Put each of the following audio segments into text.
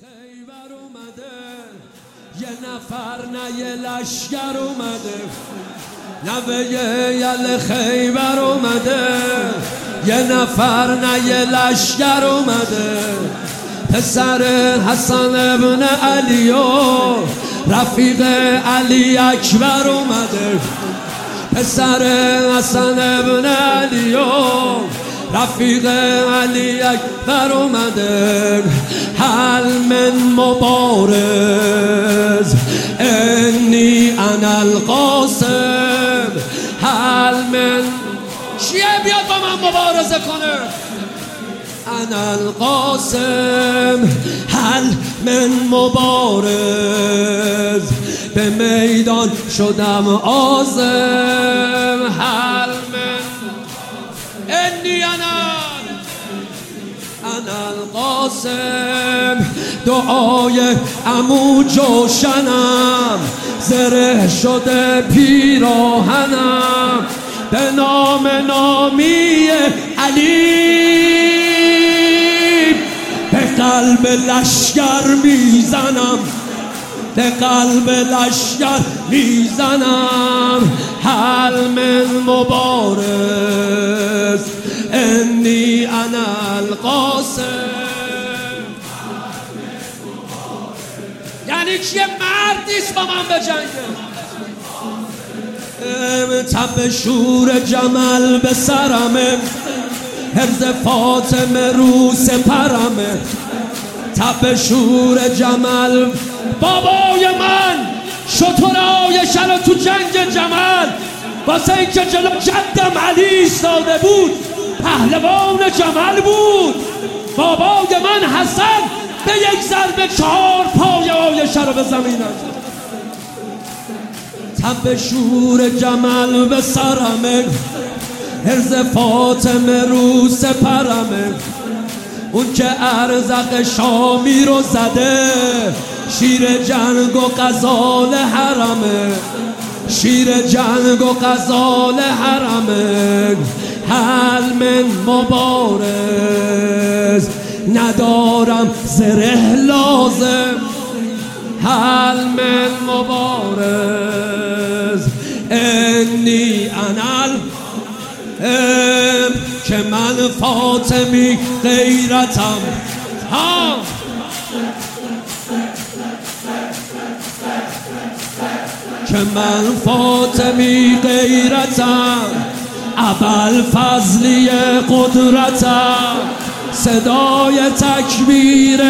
خیبر اومده، یه نفر نه یه لشگر اومده. نوه یل خیبر اومده، یه نفر نه یه لشگر اومده. پسر حسن ابن علی و رفیق علی اکبر اومده. پسر حسن ابن علی و رفیق علی اکبر اومده. هل من مبارز انی انا القاسم. هل من چیه بیاد با من مبارزه کنه؟ انا القاسم. هل من مبارز به میدان شدم عازم. هل من انی انا القاسم. دعای عمو جوشنم، زره شده پیراهنم. به نام نامی علی به قلب لشگر میزنم، به قلب لشگر میزنم. هل من مبارز انی انا القاسم. یعنی چیه؟ مرد نیست با من بجنگه. تب شور جمل به سرمه، حفظ فاطمه رو سپرمه. تب شور جمل بابای من شترهای شل تو جنگ جمل، واسه این که جلو جدم علی ایستاده بود، پهلوان جمل بود. بابای من حسن به یک ضربه 4 پایه عایشه رو به زمین انداخت. تب شور جمل به سرمه، حرز فاطمه رو سپرمه. اون که ارزق شامی رو زده، شیر جنگ و غزال حرمه، شیر جنگ و غزال حرمه. هل من مبارز ندارم زره لازم. هل من مبارز انی انا که من فاطمی غیرتم. ها که من فاطمی غیرتم، ابوالفضلی قدرتم. صدای تکبیر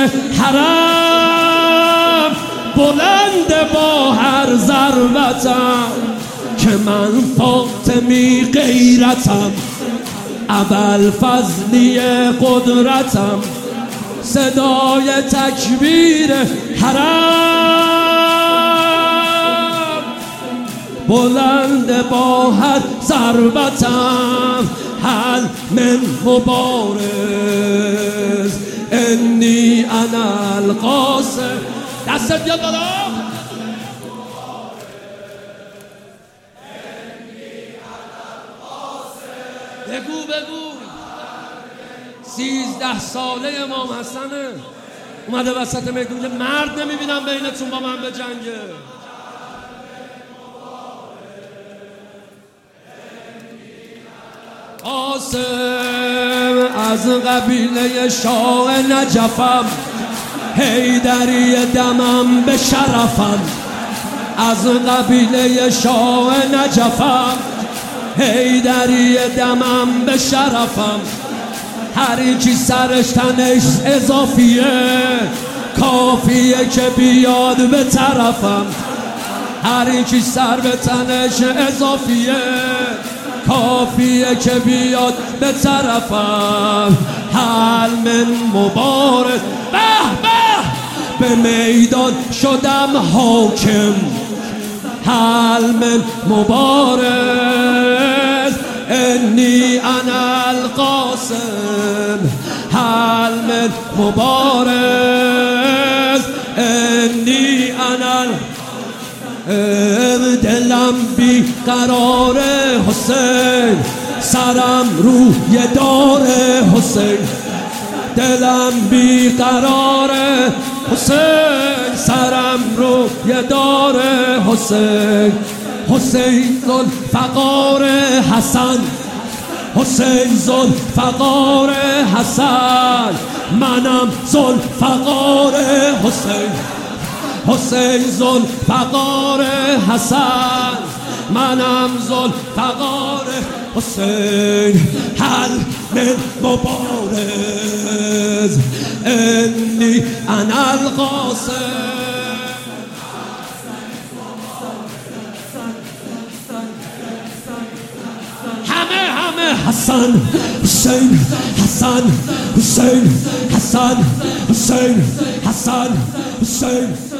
حرم بلند با هر ضربتم. که من فاطمی غیرتم، ابوالفضلی قدرتم. صدای تکبیر حرم بلند با هر ضربتم. هل من مبارز انی انا القاسم. دستت بیاد بالا. بگو 13 ساله امام حسنه اومده وسط میدون، یه مرد نمیبینم بینتون با من بجنگه. قاسم از قبیله شاه نجفم، حیدری دمم به شرفم. از قبیله شاه نجفم، حیدری دمم به شرفم. هر اینچی سرش تنش اضافیه، کافیه که بیاد به طرفم. هر اینچی سر به تنش اضافیه، کافیه که بیاد به طرفم. هل من مبارز به به میدان شدم حاکم. هل من مبارز انی انا القاسم. هل من مبارز انی انا دلم بی قرار حسین، سرم روی دار حسین. دلم بی قراره حسین سرم رو یه داره حسین حسین ذوالفقار حسن حسین ذوالفقار حسن منم ذوالفقار حسین حسین ذوالفقار حسن منم ذوالفقار حسین هل من مبارز انی انا القاسم همه حسن حسین حسن حسین حسن حسین حسن حسین